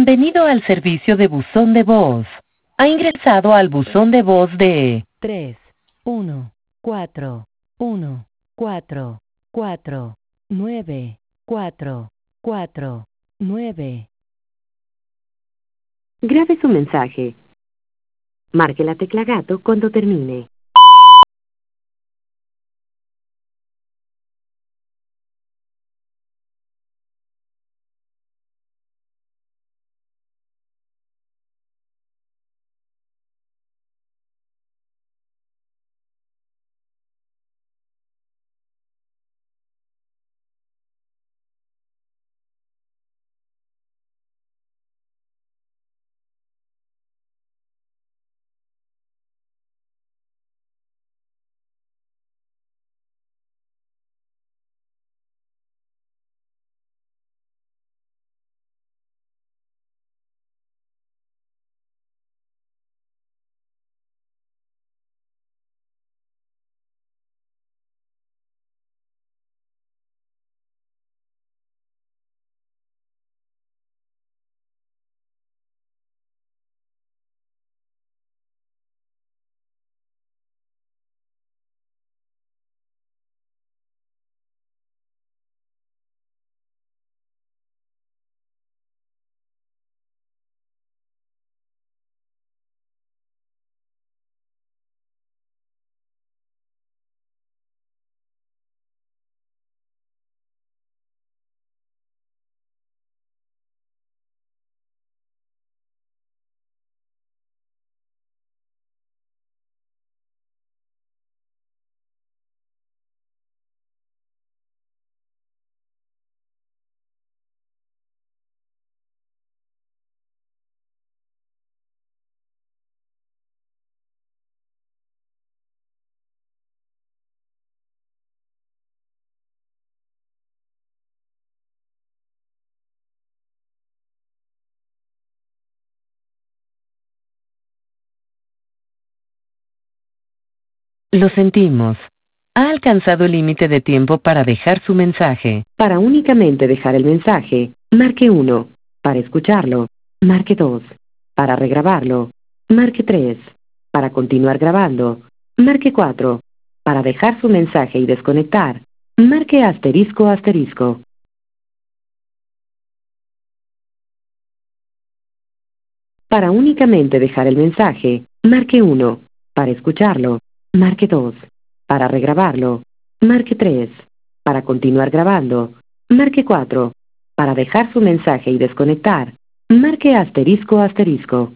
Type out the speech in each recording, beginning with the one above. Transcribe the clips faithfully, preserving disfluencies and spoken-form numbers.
Bienvenido al servicio de buzón de voz. Ha ingresado al buzón de voz de tres uno cuatro uno cuatro cuatro nueve cuatro cuatro nueve. Grabe su mensaje. Marque la tecla gato cuando termine. Lo sentimos. Ha alcanzado el límite de tiempo para dejar su mensaje. Para únicamente dejar el mensaje, marque uno. Para escucharlo, marque dos. Para regrabarlo, marque tres. Para continuar grabando, marque cuatro. Para dejar su mensaje y desconectar, marque asterisco asterisco. Para únicamente dejar el mensaje, marque uno. Para escucharlo, marque dos. Para regrabarlo, marque tres. Para continuar grabando, marque cuatro. Para dejar su mensaje y desconectar, marque asterisco asterisco.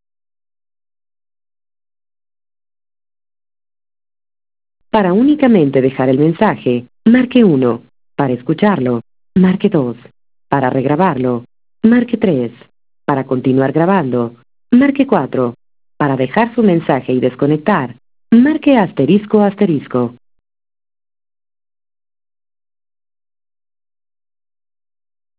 Para únicamente dejar el mensaje, marque uno. Para escucharlo, marque dos. Para regrabarlo, marque tres. Para continuar grabando, marque cuatro. Para dejar su mensaje y desconectar, marque asterisco asterisco.